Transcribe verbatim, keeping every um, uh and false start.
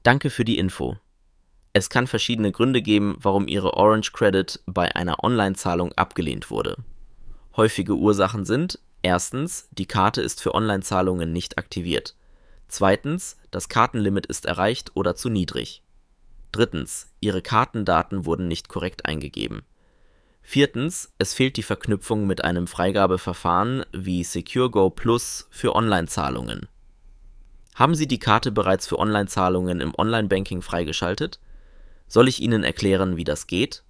Danke für die Info. Es kann verschiedene Gründe geben, warum Ihre Orange Credit bei einer Online-Zahlung abgelehnt wurde. Häufige Ursachen sind: Erstens, die Karte ist für Online-Zahlungen nicht aktiviert. Zweitens, das Kartenlimit ist erreicht oder zu niedrig. Drittens, Ihre Kartendaten wurden nicht korrekt eingegeben. Viertens, es fehlt die Verknüpfung mit einem Freigabeverfahren wie SecureGo Plus für Online-Zahlungen. Haben Sie die Karte bereits für Online-Zahlungen im Online-Banking freigeschaltet? Soll ich Ihnen erklären, wie das geht?